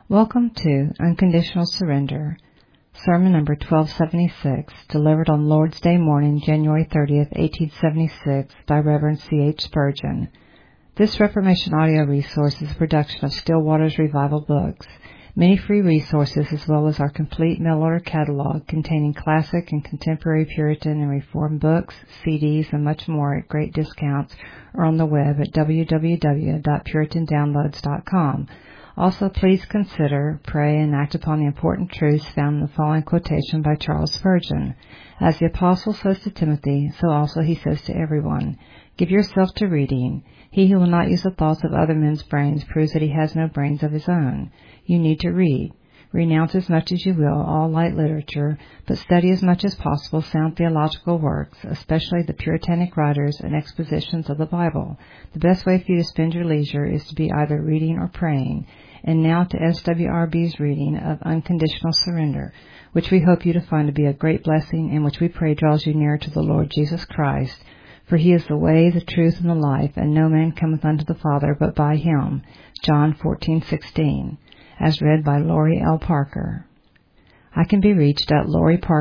Welcome to Unconditional Surrender, Sermon number 1276, delivered on Lord's Day morning, January 30th, 1876, by Reverend C.H. Spurgeon. This Reformation audio resource is a production of Still Waters Revival Books. Many free resources, as well as our complete mail-order catalog containing classic and contemporary Puritan and Reformed books, CDs, and much more at great discounts, are on the web at www.puritandownloads.com. Also, please consider, pray, and act upon the important truths found in the following quotation by Charles Spurgeon. As the apostle says to Timothy, so also he says to everyone, give yourself to reading. He who will not use the thoughts of other men's brains proves that he has no brains of his own. You need to read. Renounce as much as you will all light literature, but study as much as possible sound theological works, especially the Puritanic writers and expositions of the Bible. The best way for you to spend your leisure is to be either reading or praying. And now to SWRB's reading of Unconditional Surrender, which we hope you to find to be a great blessing and which we pray draws you nearer to the Lord Jesus Christ. For he is the way, the truth, and the life, and no man cometh unto the Father but by him. John 14:16. As read by Lori L. Parker. I can be reached at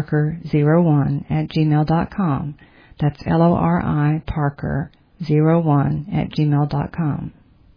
loriparker01@gmail.com. That's LORI Parker01@gmail.com.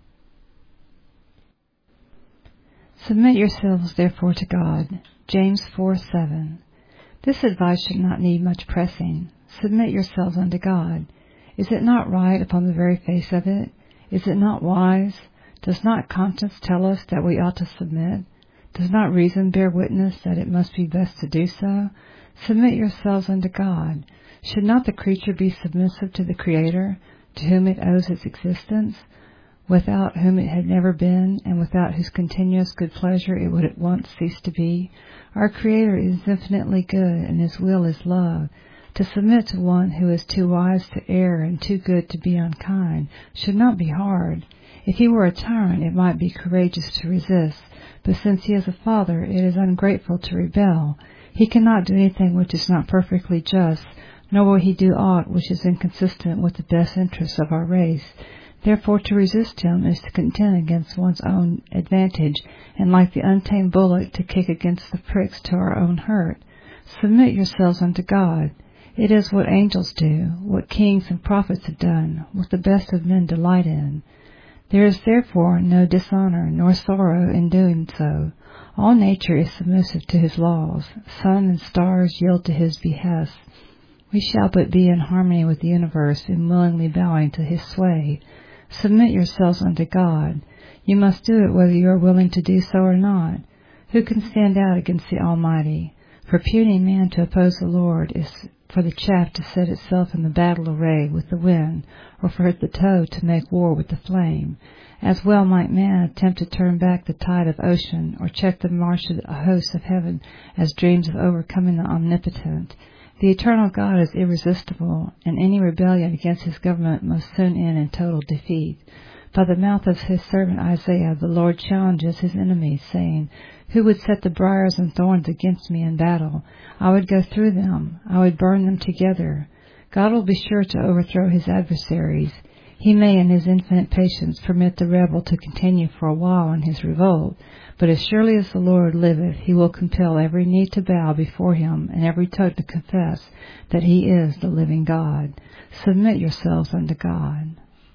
Submit yourselves therefore to God. James 4:7. This advice should not need much pressing. Submit yourselves unto God. Is it not right upon the very face of it? Is it not wise? Does not conscience tell us that we ought to submit? Does not reason bear witness that it must be best to do so? Submit yourselves unto God. Should not the creature be submissive to the Creator, to whom it owes its existence, without whom it had never been, and without whose continuous good pleasure it would at once cease to be? Our Creator is infinitely good, and His will is love. To submit to one who is too wise to err and too good to be unkind should not be hard. If he were a tyrant, it might be courageous to resist, but since he is a father, it is ungrateful to rebel. He cannot do anything which is not perfectly just, nor will he do aught which is inconsistent with the best interests of our race. Therefore, to resist him is to contend against one's own advantage, and like the untamed bullock, to kick against the pricks to our own hurt. Submit yourselves unto God. It is what angels do, what kings and prophets have done, what the best of men delight in. There is therefore no dishonor nor sorrow in doing so. All nature is submissive to his laws. Sun and stars yield to his behest. We shall but be in harmony with the universe in willingly bowing to his sway. Submit yourselves unto God. You must do it whether you are willing to do so or not. Who can stand out against the Almighty? For puny man to oppose the Lord is for the chaff to set itself in the battle array with the wind, or for the toad to make war with the flame. As well might man attempt to turn back the tide of ocean, or check the march of the hosts of heaven, as dreams of overcoming the omnipotent. The eternal God is irresistible, and any rebellion against his government must soon end in total defeat. By the mouth of his servant Isaiah, the Lord challenges his enemies, saying, who would set the briars and thorns against me in battle? I would go through them. I would burn them together. God will be sure to overthrow his adversaries. He may in his infinite patience permit the rebel to continue for a while in his revolt, but as surely as the Lord liveth, he will compel every knee to bow before him and every tongue to confess that he is the living God. Submit yourselves unto God.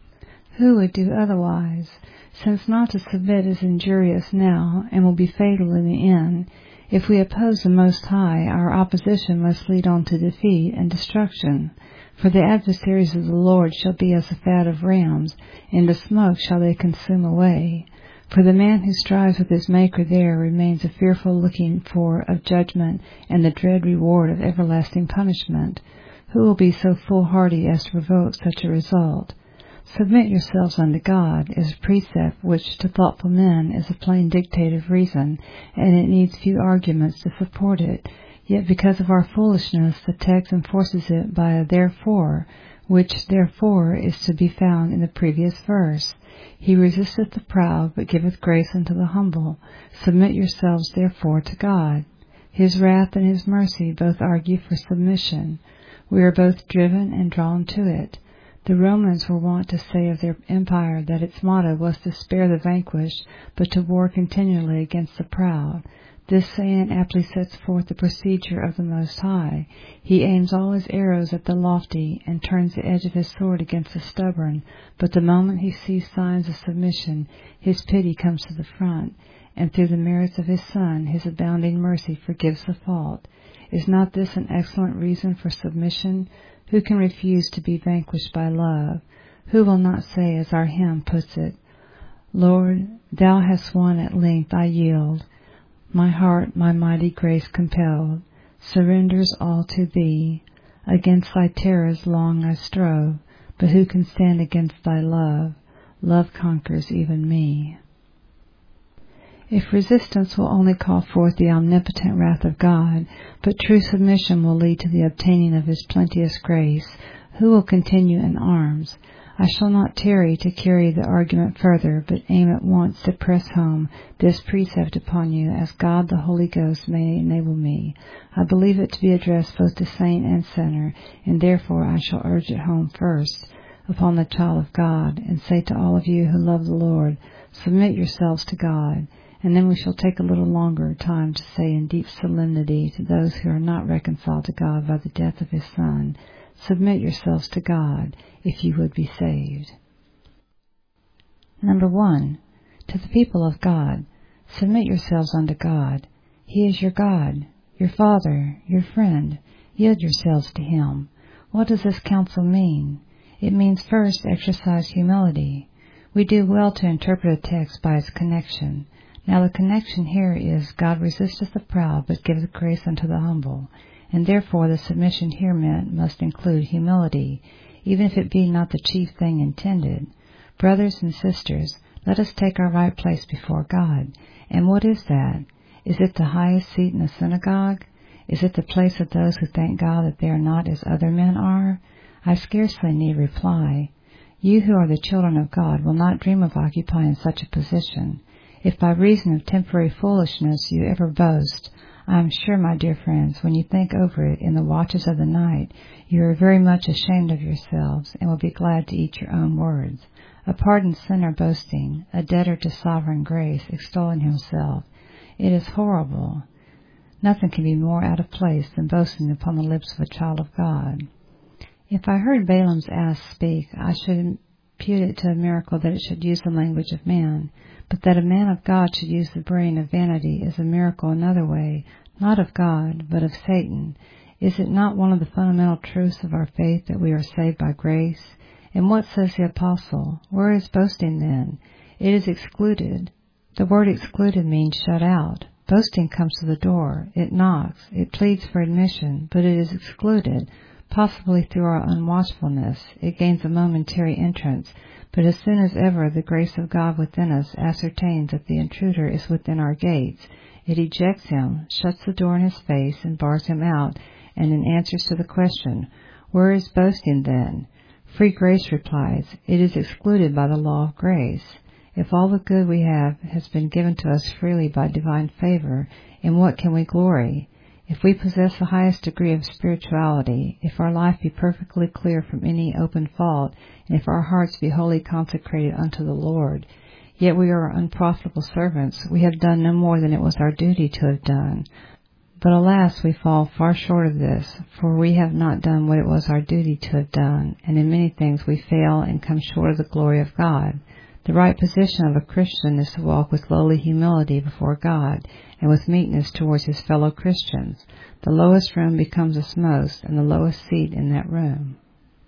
Who would do otherwise? Since not to submit is injurious now, and will be fatal in the end, if we oppose the Most High, our opposition must lead on to defeat and destruction. For the adversaries of the Lord shall be as the fat of rams, and the smoke shall they consume away. For the man who strives with his Maker there remains a fearful looking for of judgment, and the dread reward of everlasting punishment. Who will be so foolhardy as to provoke such a result? Submit yourselves unto God is a precept which to thoughtful men is a plain dictate of reason, and it needs few arguments to support it. Yet because of our foolishness, the text enforces it by a therefore, which therefore is to be found in the previous verse. He resisteth the proud, but giveth grace unto the humble. Submit yourselves therefore to God. His wrath and his mercy both argue for submission. We are both driven and drawn to it. The Romans were wont to say of their empire that its motto was to spare the vanquished, but to war continually against the proud. This saying aptly sets forth the procedure of the Most High. He aims all his arrows at the lofty, and turns the edge of his sword against the stubborn, but the moment he sees signs of submission, his pity comes to the front, and through the merits of his Son, his abounding mercy forgives the fault. Is not this an excellent reason for submission? Who can refuse to be vanquished by love? Who will not say, as our hymn puts it, Lord, thou hast won at length, I yield. My heart, my mighty grace compelled, surrenders all to thee. Against thy terrors long I strove, but who can stand against thy love? Love conquers even me. If resistance will only call forth the omnipotent wrath of God, but true submission will lead to the obtaining of his plenteous grace, who will continue in arms? I shall not tarry to carry the argument further, but aim at once to press home this precept upon you, as God the Holy Ghost may enable me. I believe it to be addressed both to saint and sinner, and therefore I shall urge it home first upon the child of God, and say to all of you who love the Lord, submit yourselves to God. And then we shall take a little longer time to say in deep solemnity to those who are not reconciled to God by the death of his Son, submit yourselves to God, if you would be saved. Number 1, to the people of God, submit yourselves unto God. He is your God, your Father, your friend. Yield yourselves to him. What does this counsel mean? It means first, exercise humility. We do well to interpret a text by its connection. Now the connection here is, God resisteth the proud, but giveth grace unto the humble. And therefore the submission here meant must include humility, even if it be not the chief thing intended. Brothers and sisters, let us take our right place before God. And what is that? Is it the highest seat in the synagogue? Is it the place of those who thank God that they are not as other men are? I scarcely need reply. You who are the children of God will not dream of occupying such a position. If by reason of temporary foolishness you ever boast, I am sure, my dear friends, when you think over it in the watches of the night, you are very much ashamed of yourselves, and will be glad to eat your own words. A pardoned sinner boasting, a debtor to sovereign grace, extolling himself. It is horrible. Nothing can be more out of place than boasting upon the lips of a child of God. If I heard Balaam's ass speak, I should impute it to a miracle that it should use the language of man. But that a man of God should use the brain of vanity is a miracle another way, not of God, but of Satan. Is it not one of the fundamental truths of our faith that we are saved by grace? And what says the apostle? Where is boasting then? It is excluded. The word excluded means shut out. Boasting comes to the door. It knocks. It pleads for admission, but it is excluded. Possibly through our unwatchfulness, it gains a momentary entrance, but as soon as ever the grace of God within us ascertains that the intruder is within our gates, it ejects him, shuts the door in his face, and bars him out, and in answers to the question, where is boasting then? Free grace replies, it is excluded by the law of grace. If all the good we have has been given to us freely by divine favor, in what can we glory? If we possess the highest degree of spirituality, if our life be perfectly clear from any open fault, and if our hearts be wholly consecrated unto the Lord, yet we are unprofitable servants, we have done no more than it was our duty to have done. But alas, we fall far short of this, for we have not done what it was our duty to have done, and in many things we fail and come short of the glory of God. The right position of a Christian is to walk with lowly humility before God, and with meekness towards his fellow Christians. The lowest room becomes us most, and the lowest seat in that room.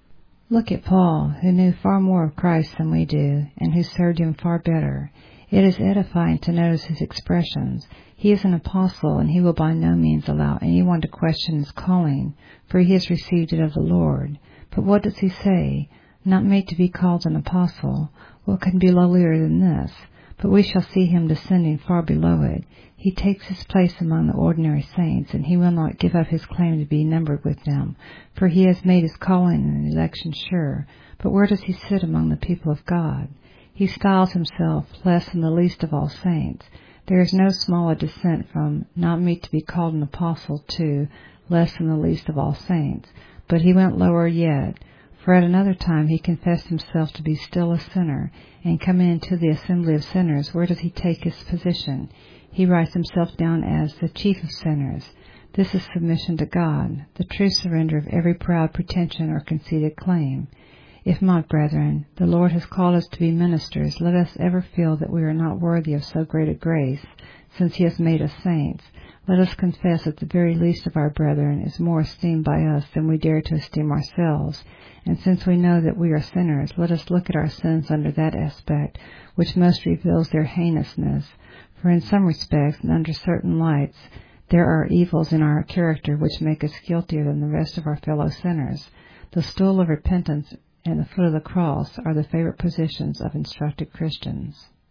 Look at Paul, who knew far more of Christ than we do, and who served him far better. It is edifying to notice his expressions. He is an apostle, and he will by no means allow anyone to question his calling, for he has received it of the Lord. But what does he say? Not made to be called an apostle. What can be lowlier than this? But we shall see him descending far below it. He takes his place among the ordinary saints, and he will not give up his claim to be numbered with them, for he has made his calling and election sure. But where does he sit among the people of God? He styles himself less than the least of all saints. There is no smaller descent from not meet to be called an apostle to less than the least of all saints. But he went lower yet, For at another time he confessed himself to be still a sinner, and coming into the assembly of sinners, where does he take his position? He writes himself down as the chief of sinners. This is submission to God, the true surrender of every proud pretension or conceited claim. If not, brethren, the Lord has called us to be ministers, let us ever feel that we are not worthy of so great a grace, since he has made us saints. Let us confess that the very least of our brethren is more esteemed by us than we dare to esteem ourselves. And since we know that we are sinners, let us look at our sins under that aspect, which most reveals their heinousness. For in some respects, and under certain lights, there are evils in our character which make us guiltier than the rest of our fellow sinners. The stool of repentance and the foot of the cross are the favorite positions of instructed Christians.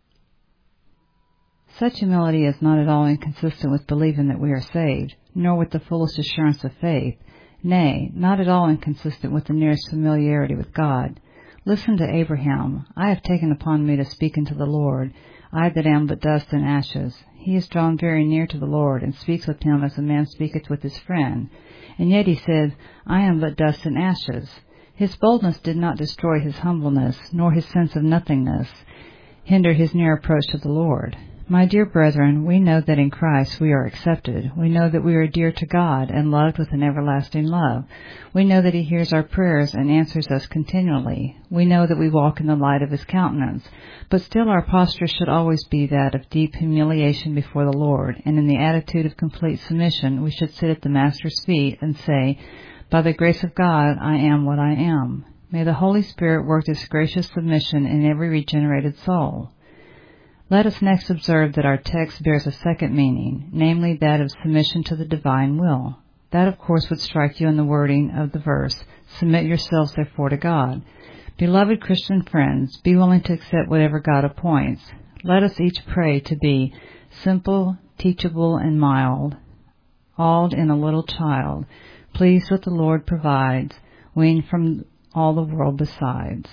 Such humility is not at all inconsistent with believing that we are saved, nor with the fullest assurance of faith, nay, not at all inconsistent with the nearest familiarity with God. Listen to Abraham. I have taken upon me to speak unto the Lord, I that am but dust and ashes. He is drawn very near to the Lord, and speaks with him as a man speaketh with his friend. And yet he said, I am but dust and ashes. His boldness did not destroy his humbleness, nor his sense of nothingness hinder his near approach to the Lord. My dear brethren, we know that in Christ we are accepted. We know that we are dear to God and loved with an everlasting love. We know that he hears our prayers and answers us continually. We know that we walk in the light of his countenance. But still our posture should always be that of deep humiliation before the Lord, and in the attitude of complete submission we should sit at the Master's feet and say, by the grace of God, I am what I am. May the Holy Spirit work this gracious submission in every regenerated soul. Let us next observe that our text bears a second meaning, namely that of submission to the divine will. That, of course, would strike you in the wording of the verse, submit yourselves therefore to God. Beloved Christian friends, be willing to accept whatever God appoints. Let us each pray to be simple, teachable, and mild, awed in a little child, pleased what the Lord provides, weaned from all the world besides.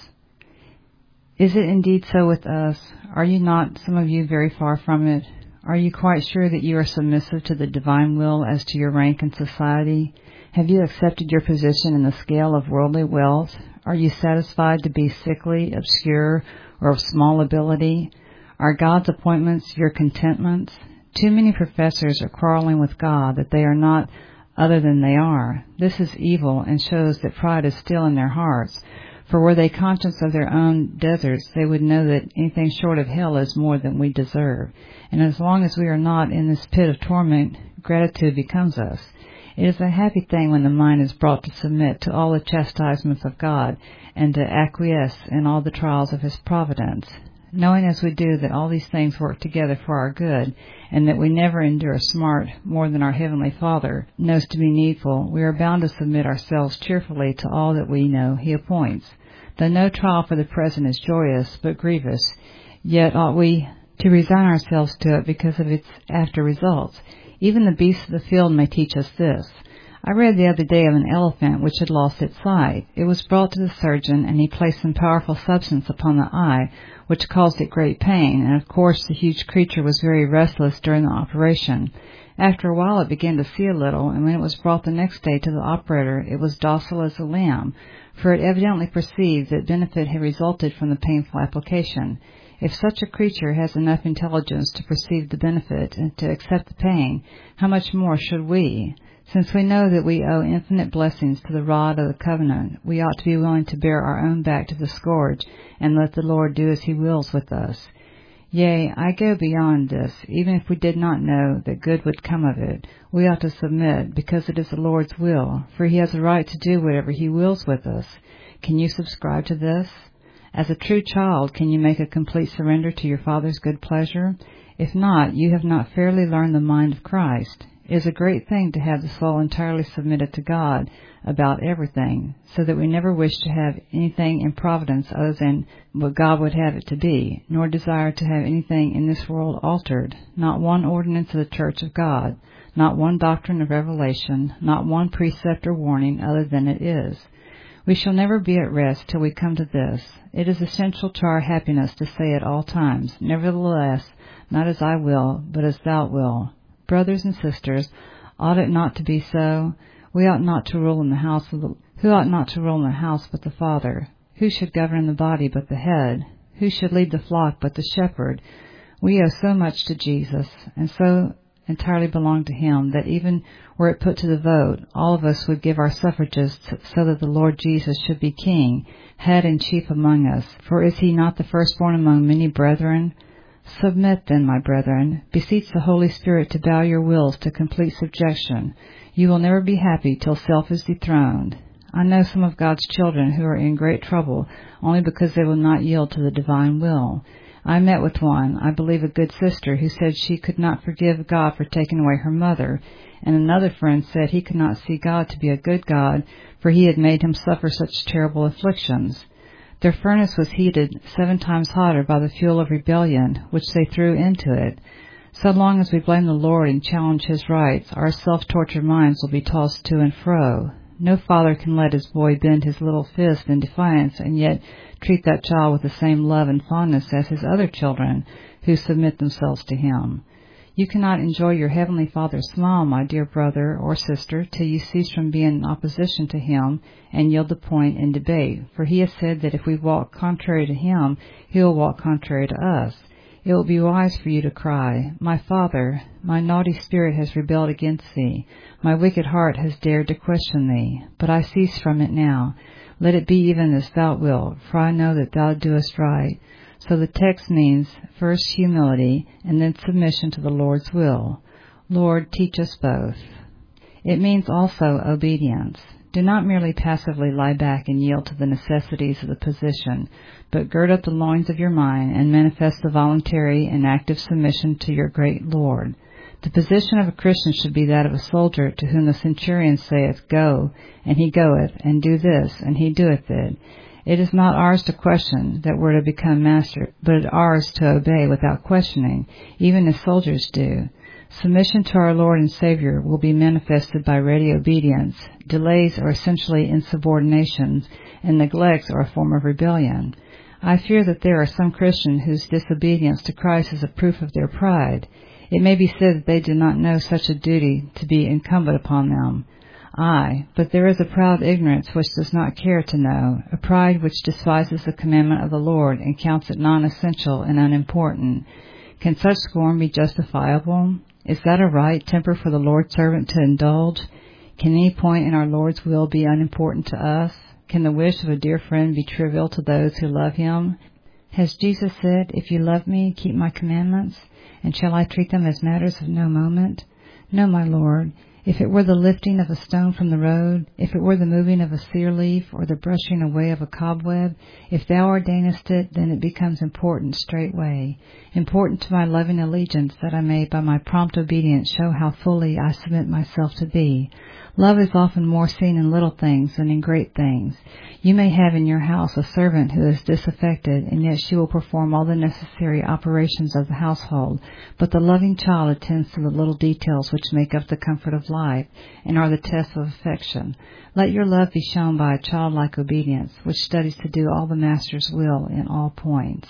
Is it indeed so with us? Are you not, some of you, very far from it? Are you quite sure that you are submissive to the divine will as to your rank in society? Have you accepted your position in the scale of worldly wealth? Are you satisfied to be sickly, obscure, or of small ability? Are God's appointments your contentments? Too many professors are quarreling with God that they are not other than they are. This is evil and shows that pride is still in their hearts. For were they conscious of their own deserts, they would know that anything short of hell is more than we deserve. And as long as we are not in this pit of torment, gratitude becomes us. It is a happy thing when the mind is brought to submit to all the chastisements of God and to acquiesce in all the trials of his providence. Knowing as we do that all these things work together for our good, and that we never endure smart more than our Heavenly Father knows to be needful, we are bound to submit ourselves cheerfully to all that we know he appoints. Though no trial for the present is joyous, but grievous, yet ought we to resign ourselves to it because of its after results. Even the beasts of the field may teach us this. I read the other day of an elephant which had lost its sight. It was brought to the surgeon, and he placed some powerful substance upon the eye, which caused it great pain, and of course the huge creature was very restless during the operation. After a while it began to see a little, and when it was brought the next day to the operator, it was docile as a lamb, for it evidently perceived that benefit had resulted from the painful application. If such a creature has enough intelligence to perceive the benefit and to accept the pain, how much more should we? Since we know that we owe infinite blessings to the rod of the covenant, we ought to be willing to bear our own back to the scourge and let the Lord do as he wills with us. Yea, I go beyond this. Even if we did not know that good would come of it, we ought to submit, because it is the Lord's will, for he has a right to do whatever he wills with us. Can you subscribe to this? As a true child, can you make a complete surrender to your Father's good pleasure? If not, you have not fairly learned the mind of Christ. It is a great thing to have the soul entirely submitted to God about everything, so that we never wish to have anything in providence other than what God would have it to be, nor desire to have anything in this world altered, not one ordinance of the Church of God, not one doctrine of revelation, not one precept or warning other than it is. We shall never be at rest till we come to this. It is essential to our happiness to say at all times, nevertheless, not as I will, but as thou wilt. Brothers and sisters, ought it not to be so? We ought not to rule in the house of the Who ought not to rule in the house but the father? Who should govern the body but the head? Who should lead the flock but the shepherd? We owe so much to Jesus, and so entirely belong to him, that even were it put to the vote, all of us would give our suffrages so that the Lord Jesus should be king, head and chief among us. For is he not the firstborn among many brethren? Submit then, my brethren. Beseech the Holy Spirit to bow your wills to complete subjection. You will never be happy till self is dethroned. I know some of God's children who are in great trouble only because they will not yield to the divine will. I met with one, I believe a good sister, who said she could not forgive God for taking away her mother, and another friend said he could not see God to be a good God, for he had made him suffer such terrible afflictions. Their furnace was heated 7 times hotter by the fuel of rebellion, which they threw into it. So long as we blame the Lord and challenge his rights, our self-tortured minds will be tossed to and fro. No father can let his boy bend his little fist in defiance and yet treat that child with the same love and fondness as his other children who submit themselves to him. You cannot enjoy your Heavenly Father's smile, my dear brother or sister, till you cease from being in opposition to him and yield the point in debate, for he has said that if we walk contrary to him, he will walk contrary to us. It will be wise for you to cry, My Father, my naughty spirit has rebelled against thee. My wicked heart has dared to question thee. But I cease from it now. Let it be even as thou wilt, for I know that thou doest right. So the text means first humility and then submission to the Lord's will. Lord, teach us both. It means also obedience. Do not merely passively lie back and yield to the necessities of the position, but gird up the loins of your mind and manifest the voluntary and active submission to your great Lord. The position of a Christian should be that of a soldier to whom the centurion saith, Go, and he goeth, and do this, and he doeth it. It is not ours to question that we're to become master, but ours to obey without questioning, even as soldiers do. Submission to our Lord and Savior will be manifested by ready obedience. Delays are essentially insubordinations, and neglects are a form of rebellion. I fear that there are some Christians whose disobedience to Christ is a proof of their pride. It may be said that they do not know such a duty to be incumbent upon them. Aye, but there is a proud ignorance which does not care to know, a pride which despises the commandment of the Lord and counts it non-essential and unimportant. Can such scorn be justifiable? Is that a right temper for the Lord's servant to indulge? Can any point in our Lord's will be unimportant to us? Can the wish of a dear friend be trivial to those who love him? Has Jesus said, If you love me, keep my commandments? And shall I treat them as matters of no moment? No, my Lord. If it were the lifting of a stone from the road, if it were the moving of a sear leaf, or the brushing away of a cobweb, if thou ordainest it, then it becomes important straightway, important to my loving allegiance, that I may by my prompt obedience show how fully I submit myself to thee. Love is often more seen in little things than in great things. You may have in your house a servant who is disaffected, and yet she will perform all the necessary operations of the household, but the loving child attends to the little details which make up the comfort of life and are the test of affection. Let your love be shown by a childlike obedience, which studies to do all the Master's will in all points.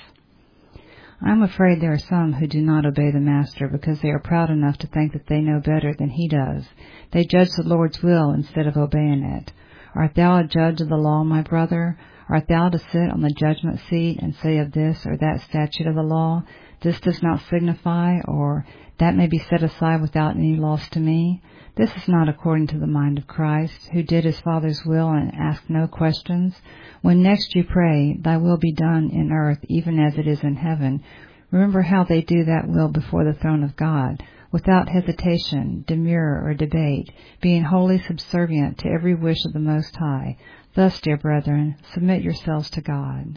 I am afraid there are some who do not obey the Master because they are proud enough to think that they know better than he does. They judge the Lord's will instead of obeying it. Art thou a judge of the law, my brother? Art thou to sit on the judgment seat and say of this or that statute of the law, This does not signify, or that may be set aside without any loss to me? This is not according to the mind of Christ, who did his Father's will and asked no questions. When next you pray, Thy will be done in earth even as it is in heaven, remember how they do that will before the throne of God, without hesitation, demur, or debate, being wholly subservient to every wish of the Most High. Thus, dear brethren, submit yourselves to God.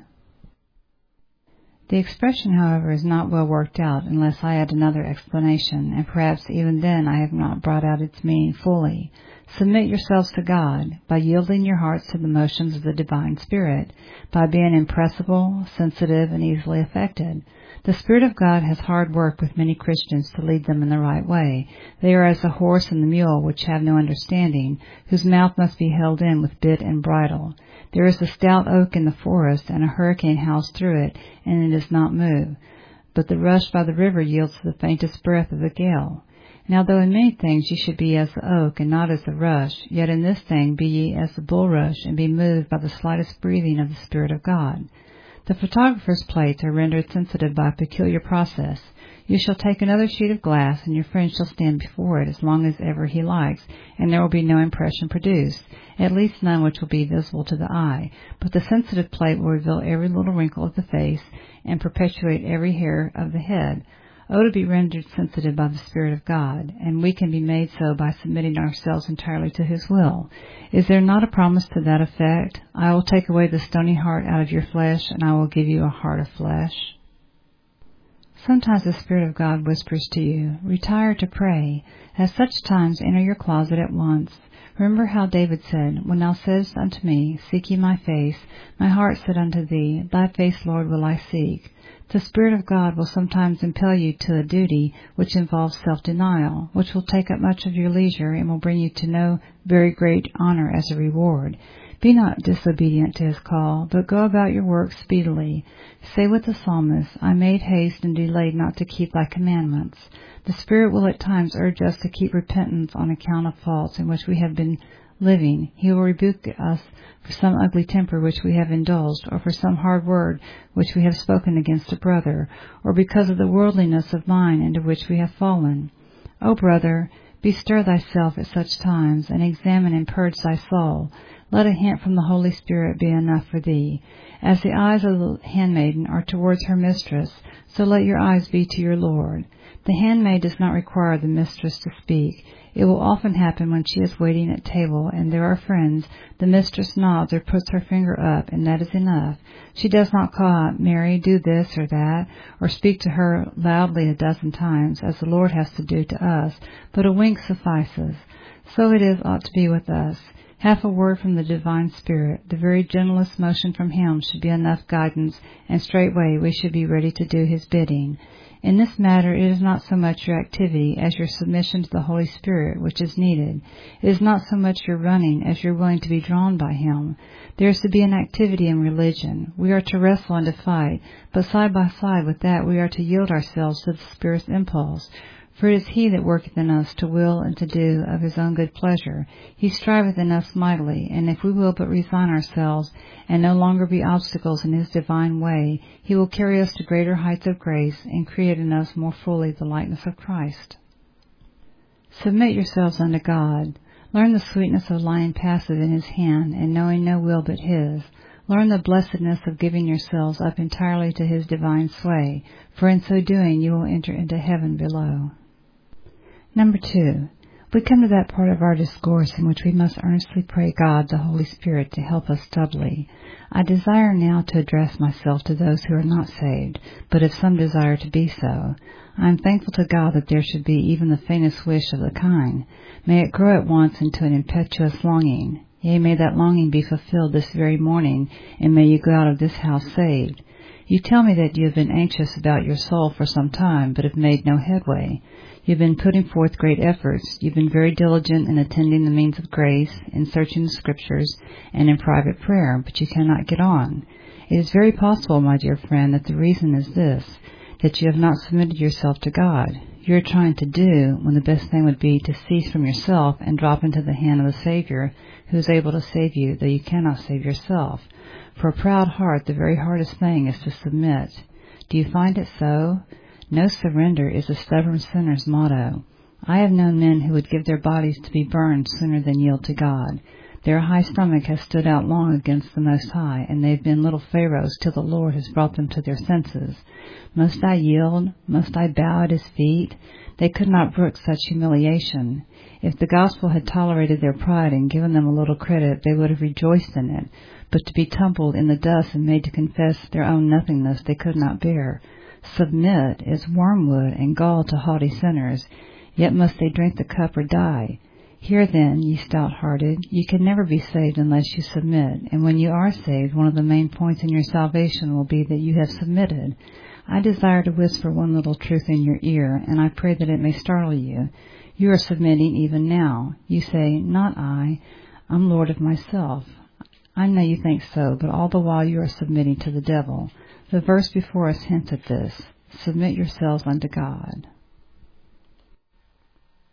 The expression, however, is not well worked out unless I add another explanation, and perhaps even then I have not brought out its meaning fully. Submit yourselves to God by yielding your hearts to the motions of the Divine Spirit, by being impressible, sensitive, and easily affected. The Spirit of God has hard work with many Christians to lead them in the right way. They are as the horse and the mule which have no understanding, whose mouth must be held in with bit and bridle. There is a stout oak in the forest, and a hurricane howls through it, and it does not move. But the rush by the river yields to the faintest breath of the gale. Now though in many things ye should be as the oak, and not as the rush, yet in this thing be ye as the bulrush, and be moved by the slightest breathing of the Spirit of God. The photographer's plates are rendered sensitive by a peculiar process. You shall take another sheet of glass, and your friend shall stand before it as long as ever he likes, and there will be no impression produced, at least none which will be visible to the eye. But the sensitive plate will reveal every little wrinkle of the face, and perpetuate every hair of the head. Oh, to be rendered sensitive by the Spirit of God, and we can be made so by submitting ourselves entirely to His will. Is there not a promise to that effect? I will take away the stony heart out of your flesh, and I will give you a heart of flesh. Sometimes the Spirit of God whispers to you, retire to pray. At such times enter your closet at once. Remember how David said, when thou saidst unto me, seek ye my face, my heart said unto thee, thy face, Lord, will I seek. The Spirit of God will sometimes impel you to a duty which involves self-denial, which will take up much of your leisure and will bring you to no very great honor as a reward. Be not disobedient to His call, but go about your work speedily. Say with the psalmist, I made haste and delayed not to keep thy commandments. The Spirit will at times urge us to keep repentance on account of faults in which we have been living. He will rebuke us for some ugly temper which we have indulged, or for some hard word which we have spoken against a brother, or because of the worldliness of mind into which we have fallen. O brother, bestir thyself at such times, and examine and purge thy soul. Let a hint from the Holy Spirit be enough for thee. As the eyes of the handmaiden are towards her mistress, so let your eyes be to your Lord. The handmaid does not require the mistress to speak. It will often happen when she is waiting at table and there are friends, the mistress nods or puts her finger up, and that is enough. She does not call out, Mary, do this or that, or speak to her loudly a dozen times, as the Lord has to do to us, but a wink suffices. So it ought to be with us. Half a word from the divine Spirit, the very gentlest motion from Him should be enough guidance, and straightway we should be ready to do His bidding. In this matter, it is not so much your activity as your submission to the Holy Spirit which is needed. It is not so much your running as your willing to be drawn by Him. There is to be an activity in religion. We are to wrestle and to fight, but side by side with that we are to yield ourselves to the Spirit's impulse. For it is He that worketh in us to will and to do of His own good pleasure. He striveth in us mightily, and if we will but resign ourselves and no longer be obstacles in His divine way, He will carry us to greater heights of grace and create in us more fully the likeness of Christ. Submit yourselves unto God. Learn the sweetness of lying passive in His hand and knowing no will but His. Learn the blessedness of giving yourselves up entirely to His divine sway, for in so doing you will enter into heaven below. Number 2, we come to that part of our discourse in which we must earnestly pray God, the Holy Spirit, to help us doubly. I desire now to address myself to those who are not saved, but if some desire to be so. I am thankful to God that there should be even the faintest wish of the kind. May it grow at once into an impetuous longing. Yea, may that longing be fulfilled this very morning, and may you go out of this house saved. You tell me that you have been anxious about your soul for some time, but have made no headway. You've been putting forth great efforts. You've been very diligent in attending the means of grace, in searching the Scriptures, and in private prayer, but you cannot get on. It is very possible, my dear friend, that the reason is this, that you have not submitted yourself to God. You are trying to do, when the best thing would be to cease from yourself and drop into the hand of the Savior, who is able to save you, though you cannot save yourself. For a proud heart, the very hardest thing is to submit. Do you find it so? No surrender is a stubborn sinner's motto. I have known men who would give their bodies to be burned sooner than yield to God. Their high stomach has stood out long against the Most High, and they have been little Pharaohs till the Lord has brought them to their senses. Must I yield? Must I bow at His feet? They could not brook such humiliation. If the gospel had tolerated their pride and given them a little credit, they would have rejoiced in it. But to be tumbled in the dust and made to confess their own nothingness they could not bear. Submit is wormwood and gall to haughty sinners, yet must they drink the cup or die. Hear then, ye stout-hearted, you can never be saved unless you submit, and when you are saved, one of the main points in your salvation will be that you have submitted. I desire to whisper one little truth in your ear, and I pray that it may startle you. You are submitting even now. You say, not I, I'm Lord of myself. I know you think so, but all the while you are submitting to the devil. The verse before us hints at this. Submit yourselves unto God.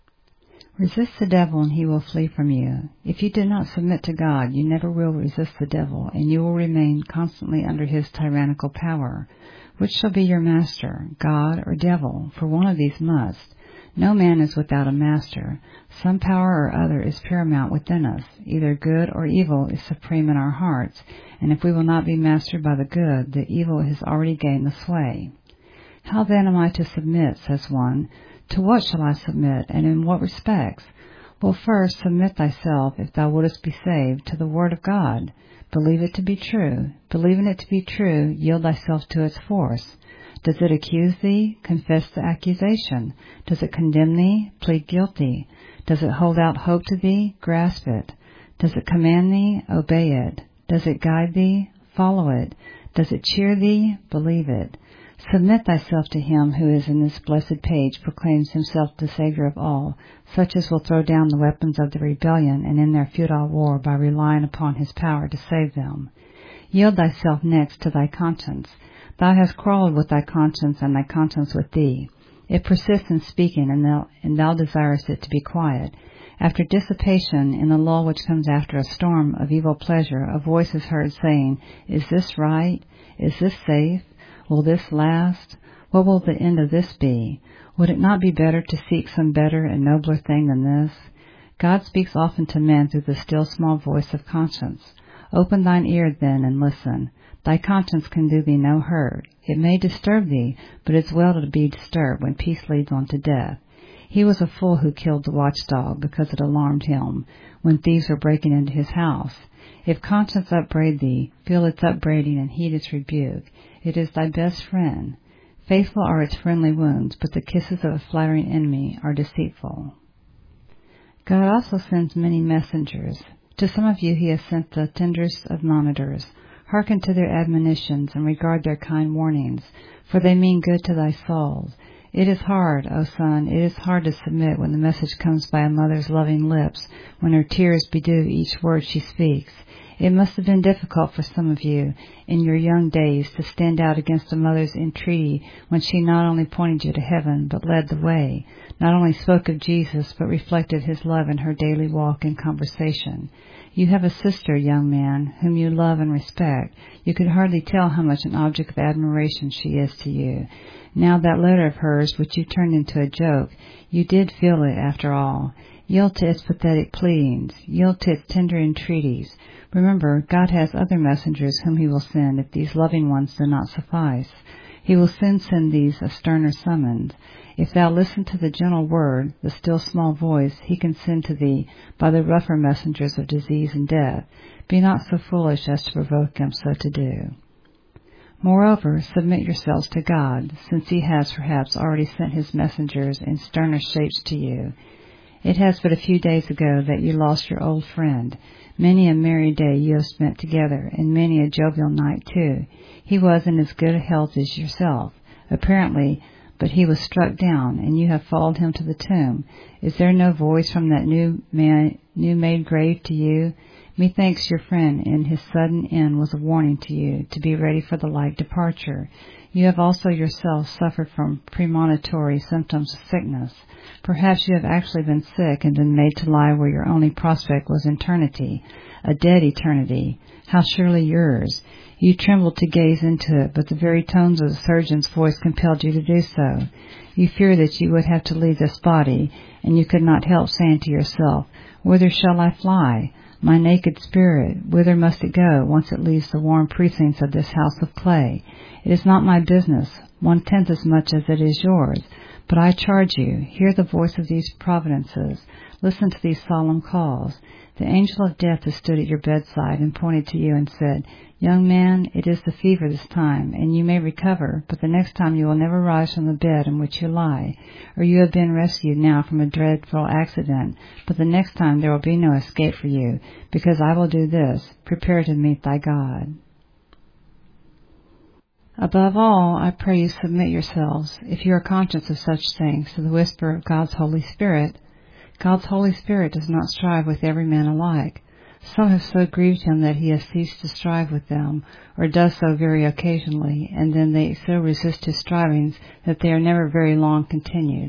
Resist the devil and he will flee from you. If you do not submit to God, you never will resist the devil, and you will remain constantly under his tyrannical power. Which shall be your master, God or devil? For one of these must. No man is without a master. Some power or other is paramount within us. Either good or evil is supreme in our hearts, and if we will not be mastered by the good, the evil has already gained the sway. How then am I to submit, says one? To what shall I submit, and in what respects? Well, first, submit thyself, if thou wouldest be saved, to the word of God. Believe it to be true. Believing it to be true, yield thyself to its force. Does it accuse thee? Confess the accusation. Does it condemn thee? Plead guilty. Does it hold out hope to thee? Grasp it. Does it command thee? Obey it. Does it guide thee? Follow it. Does it cheer thee? Believe it. Submit thyself to him who is in this blessed page proclaims himself the Savior of all, such as will throw down the weapons of the rebellion and end their futile war by relying upon his power to save them. Yield thyself next to thy conscience. Thou hast quarreled with thy conscience, and thy conscience with thee. It persists in speaking, and thou desirest it to be quiet. After dissipation, in the lull which comes after a storm of evil pleasure, a voice is heard saying, Is this right? Is this safe? Will this last? What will the end of this be? Would it not be better to seek some better and nobler thing than this? God speaks often to men through the still small voice of conscience. Open thine ear then and listen. Thy conscience can do thee no hurt. It may disturb thee, but it's well to be disturbed when peace leads on to death. He was a fool who killed the watchdog because it alarmed him when thieves were breaking into his house. If conscience upbraid thee, feel its upbraiding and heed its rebuke. It is thy best friend. Faithful are its friendly wounds, but the kisses of a flattering enemy are deceitful. God also sends many messengers. To some of you he has sent the tenderest of monitors. Hearken to their admonitions and regard their kind warnings, for they mean good to thy souls. It is hard, O son, it is hard to submit when the message comes by a mother's loving lips, when her tears bedew each word she speaks. It must have been difficult for some of you in your young days to stand out against a mother's entreaty when she not only pointed you to heaven, but led the way, not only spoke of Jesus, but reflected his love in her daily walk and conversation. You have a sister, young man, whom you love and respect. You could hardly tell how much an object of admiration she is to you. Now that letter of hers, which you turned into a joke, you did feel it after all. Yield to its pathetic pleadings. Yield to its tender entreaties. Remember, God has other messengers whom he will send if these loving ones do not suffice. He will soon send these a sterner summons. If thou listen to the gentle word, the still small voice he can send to thee by the rougher messengers of disease and death, be not so foolish as to provoke him so to do. Moreover, submit yourselves to God, since he has perhaps already sent his messengers in sterner shapes to you. It has but a few days ago that you lost your old friend. Many a merry day you have spent together, and many a jovial night too. He was in as good health as yourself, apparently, but he was struck down, and you have followed him to the tomb. Is there no voice from that new-made grave to you? Methinks your friend in his sudden end was a warning to you to be ready for the like departure. You have also yourself suffered from premonitory symptoms of sickness. Perhaps you have actually been sick and been made to lie where your only prospect was eternity, a dead eternity. How surely yours. You trembled to gaze into it, but the very tones of the surgeon's voice compelled you to do so. You feared that you would have to leave this body, and you could not help saying to yourself, Whither shall I fly? My naked spirit, whither must it go once it leaves the warm precincts of this house of clay? It is not my business, 1/10 as much as it is yours. But I charge you, hear the voice of these providences. Listen to these solemn calls. The angel of death has stood at your bedside and pointed to you and said, Young man, it is the fever this time, and you may recover, but the next time you will never rise from the bed in which you lie. Or you have been rescued now from a dreadful accident, but the next time there will be no escape for you, because I will do this, prepare to meet thy God. Above all, I pray you submit yourselves, if you are conscious of such things, to the whisper of God's Holy Spirit. God's Holy Spirit does not strive with every man alike. Some have so grieved him that he has ceased to strive with them, or does so very occasionally, and then they so resist his strivings that they are never very long continued.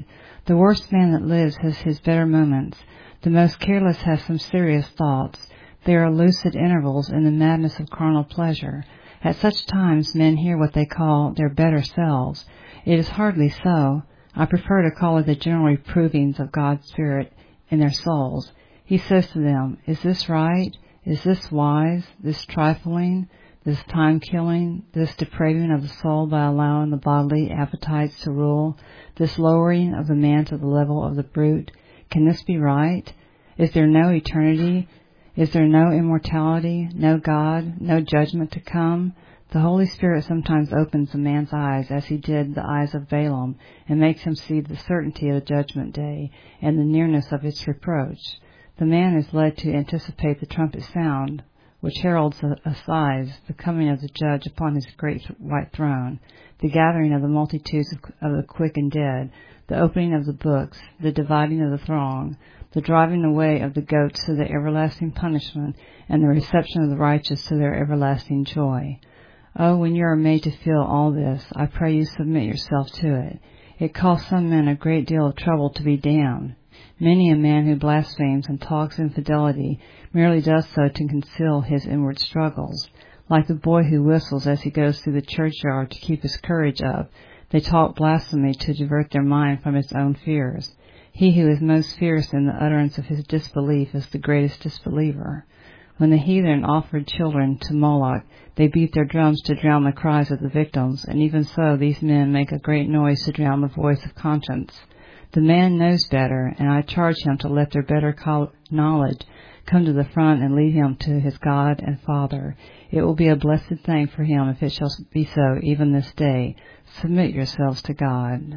The worst man that lives has his better moments. The most careless has some serious thoughts. There are lucid intervals in the madness of carnal pleasure. At such times men hear what they call their better selves. It is hardly so. I prefer to call it the general reprovings of God's Spirit in their souls. He says to them, is this right? Is this wise? This trifling? This time-killing? This depraving of the soul by allowing the bodily appetites to rule? This lowering of the man to the level of the brute? Can this be right? Is there no eternity? Is there no immortality, no God, no judgment to come? The Holy Spirit sometimes opens a man's eyes, as he did the eyes of Balaam, and makes him see the certainty of the judgment day and the nearness of its reproach. The man is led to anticipate the trumpet sound, which heralds assize the coming of the judge upon his great white throne, the gathering of the multitudes of the quick and dead, the opening of the books, the dividing of the throng, the driving away of the goats to their everlasting punishment, and the reception of the righteous to their everlasting joy. Oh, when you are made to feel all this, I pray you submit yourself to it. It costs some men a great deal of trouble to be damned. Many a man who blasphemes and talks infidelity merely does so to conceal his inward struggles. Like the boy who whistles as he goes through the churchyard to keep his courage up, they talk blasphemy to divert their mind from its own fears. He who is most fierce in the utterance of his disbelief is the greatest disbeliever. When the heathen offered children to Moloch, they beat their drums to drown the cries of the victims, and even so these men make a great noise to drown the voice of conscience. The man knows better, and I charge him to let their better knowledge come to the front and lead him to his God and Father. It will be a blessed thing for him if it shall be so even this day. Submit yourselves to God.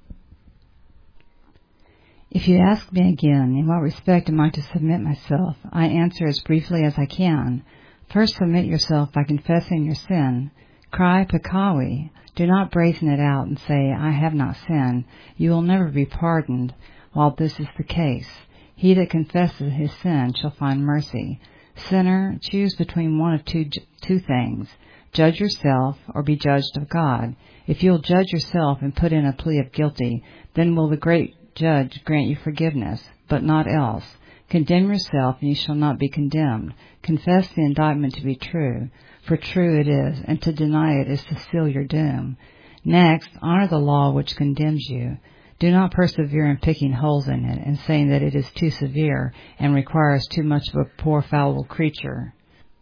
If you ask me again, in what respect am I to submit myself, I answer as briefly as I can. First, submit yourself by confessing your sin. Cry pekawi. Do not brazen it out and say, I have not sinned. You will never be pardoned while this is the case. He that confesses his sin shall find mercy. Sinner, choose between one of two things. Judge yourself or be judged of God. If you will judge yourself and put in a plea of guilty, then will the great Judge grant you forgiveness, but not else. Condemn yourself, and you shall not be condemned. Confess the indictment to be true, for true it is, and to deny it is to seal your doom. Next, honor the law which condemns you. Do not persevere in picking holes in it, and saying that it is too severe and requires too much of a poor fallible creature.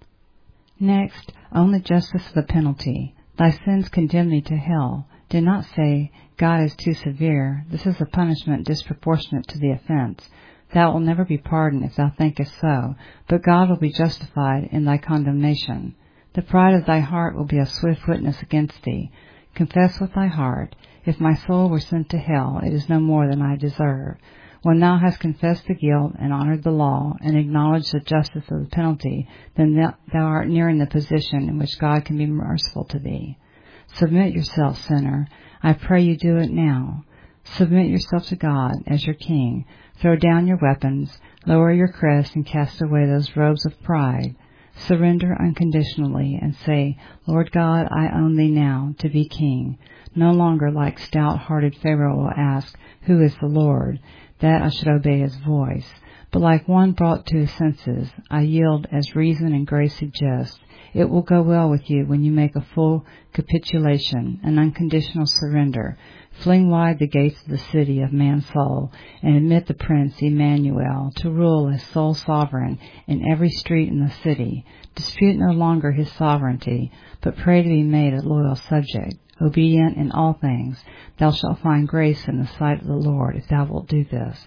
Next, own the justice of the penalty. Thy sins condemn thee to hell. Do not say, God is too severe. This is a punishment disproportionate to the offense. Thou wilt never be pardoned if thou thinkest so, but God will be justified in thy condemnation. The pride of thy heart will be a swift witness against thee. Confess with thy heart, if my soul were sent to hell, it is no more than I deserve. When thou hast confessed the guilt and honored the law and acknowledged the justice of the penalty, then thou art nearing the position in which God can be merciful to thee. Submit yourself, sinner. I pray you do it now. Submit yourself to God as your King. Throw down your weapons, lower your crest, and cast away those robes of pride. Surrender unconditionally and say, Lord God, I own thee now to be King. No longer like stout-hearted Pharaoh will ask, Who is the Lord? That I should obey his voice. But like one brought to his senses, I yield as reason and grace suggest. It will go well with you when you make a full capitulation, an unconditional surrender. Fling wide the gates of the city of man's soul and admit the Prince Emmanuel to rule as sole sovereign in every street in the city. Dispute no longer his sovereignty, but pray to be made a loyal subject, obedient in all things. Thou shalt find grace in the sight of the Lord if thou wilt do this.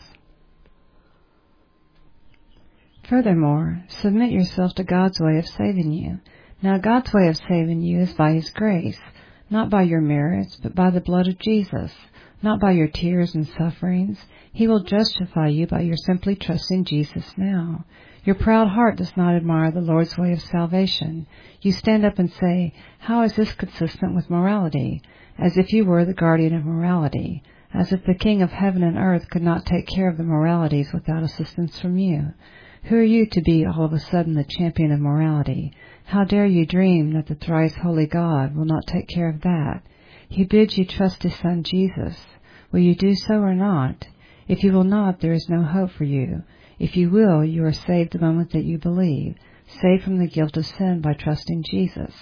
Furthermore, submit yourself to God's way of saving you. Now God's way of saving you is by his grace, not by your merits, but by the blood of Jesus, not by your tears and sufferings. He will justify you by your simply trusting Jesus now. Your proud heart does not admire the Lord's way of salvation. You stand up and say, How is this consistent with morality? As if you were the guardian of morality, as if the King of heaven and earth could not take care of the moralities without assistance from you. Who are you to be all of a sudden the champion of morality? How dare you dream that the thrice holy God will not take care of that? He bids you trust his Son Jesus. Will you do so or not? If you will not, there is no hope for you. If you will, you are saved the moment that you believe, saved from the guilt of sin by trusting Jesus.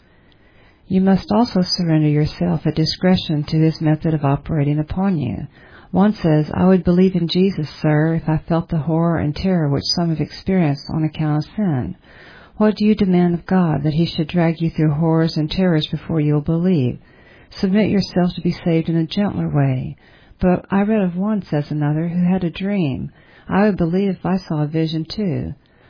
You must also surrender yourself at discretion to his method of operating upon you. One says, I would believe in Jesus, sir, if I felt the horror and terror which some have experienced on account of sin. What do you demand of God, that he should drag you through horrors and terrors before you will believe? Submit yourself to be saved in a gentler way. But I read of one, says another, who had a dream. I would believe if I saw a vision too.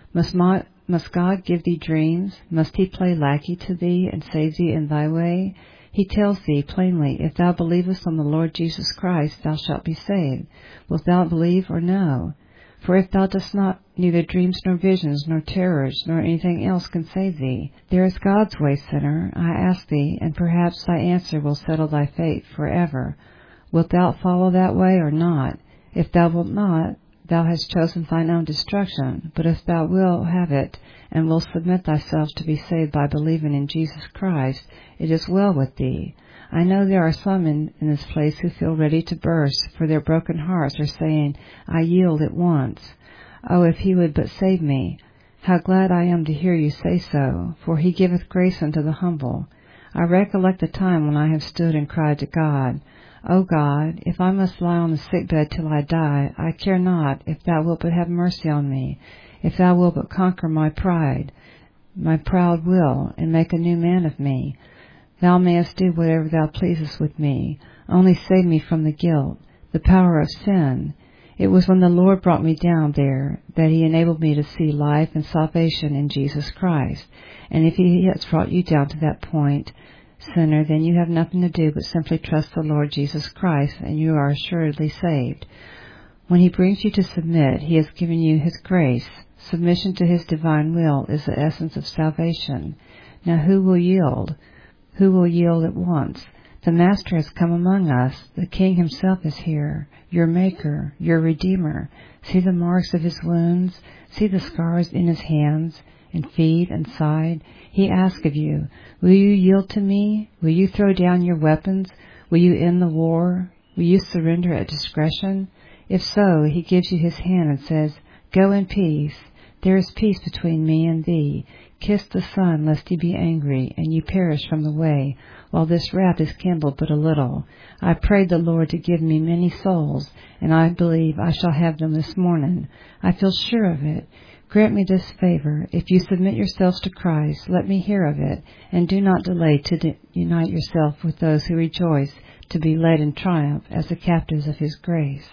Must God give thee dreams? Must he play lackey to thee and save thee in thy way? He tells thee plainly, if thou believest on the Lord Jesus Christ, thou shalt be saved. Wilt thou believe or no? For if thou dost not, neither dreams nor visions nor terrors nor anything else can save thee. There is God's way, sinner, I ask thee, and perhaps thy answer will settle thy fate forever. Wilt thou follow that way or not? If thou wilt not, thou hast chosen thine own destruction. But if thou wilt have it, and wilt submit thyself to be saved by believing in Jesus Christ, it is well with thee. I know there are some in this place who feel ready to burst, for their broken hearts are saying, I yield at once. Oh, if he would but save me! How glad I am to hear you say so, for he giveth grace unto the humble. I recollect the time when I have stood and cried to God, O God, if I must lie on the sick bed till I die, I care not, if thou wilt but have mercy on me, if thou wilt but conquer my pride, my proud will, and make a new man of me. Thou mayest do whatever thou pleasest with me, only save me from the guilt, the power of sin. It was when the Lord brought me down there that he enabled me to see life and salvation in Jesus Christ. And if he has brought you down to that point, sinner, then you have nothing to do but simply trust the Lord Jesus Christ, and you are assuredly saved. When he brings you to submit, he has given you his grace. Submission to his divine will is the essence of salvation. Now who will yield? Who will yield at once? The Master has come among us. The King himself is here, your Maker, your Redeemer. See the marks of his wounds. See the scars in his hands and feet and side. He asks of you, will you yield to me? Will you throw down your weapons? Will you end the war? Will you surrender at discretion? If so, he gives you his hand and says, go in peace. There is peace between me and thee. Kiss the Son, lest he be angry, and you perish from the way, while this wrath is kindled but a little. I prayed the Lord to give me many souls, and I believe I shall have them this morning. I feel sure of it. Grant me this favor. If you submit yourselves to Christ, let me hear of it, and do not delay to unite yourself with those who rejoice to be led in triumph as the captives of his grace.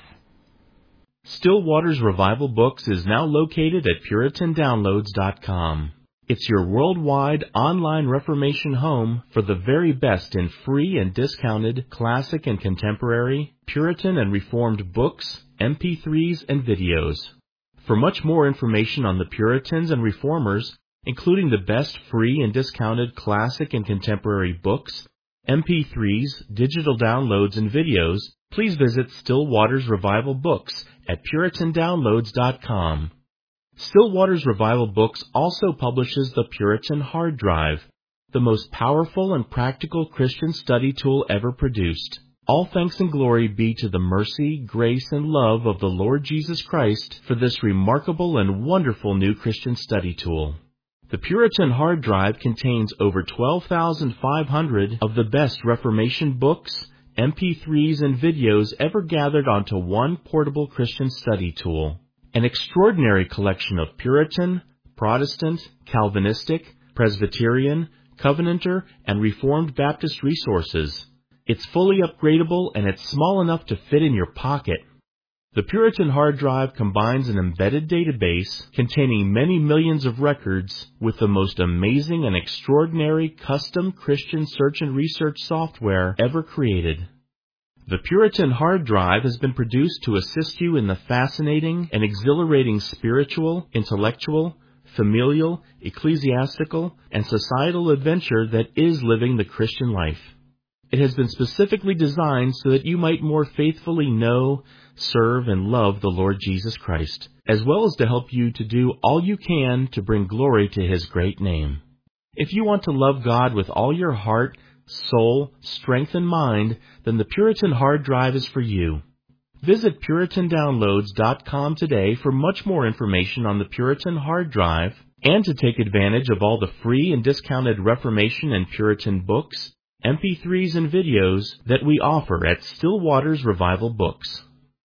Still Waters Revival Books is now located at PuritanDownloads.com. It's your worldwide online Reformation home for the very best in free and discounted classic and contemporary, Puritan and Reformed books, MP3s, and videos. For much more information on the Puritans and Reformers, including the best free and discounted classic and contemporary books, MP3s, digital downloads, and videos, please visit Still Waters Revival Books at PuritanDownloads.com. Still Waters Revival Books also publishes the Puritan Hard Drive, the most powerful and practical Christian study tool ever produced. All thanks and glory be to the mercy, grace, and love of the Lord Jesus Christ for this remarkable and wonderful new Christian study tool. The Puritan Hard Drive contains over 12,500 of the best Reformation books, MP3s, and videos ever gathered onto one portable Christian study tool. An extraordinary collection of Puritan, Protestant, Calvinistic, Presbyterian, Covenanter, and Reformed Baptist resources. It's fully upgradable and it's small enough to fit in your pocket. The Puritan Hard Drive combines an embedded database containing many millions of records with the most amazing and extraordinary custom Christian search and research software ever created. The Puritan Hard Drive has been produced to assist you in the fascinating and exhilarating spiritual, intellectual, familial, ecclesiastical, and societal adventure that is living the Christian life. It has been specifically designed so that you might more faithfully know, serve, and love the Lord Jesus Christ, as well as to help you to do all you can to bring glory to His great name. If you want to love God with all your heart, soul, strength, and mind, then the Puritan hard drive is for you. Visit PuritanDownloads.com today for much more information on the Puritan hard drive and to take advantage of all the free and discounted Reformation and Puritan books, MP3s, and videos that we offer at Still Waters Revival Books.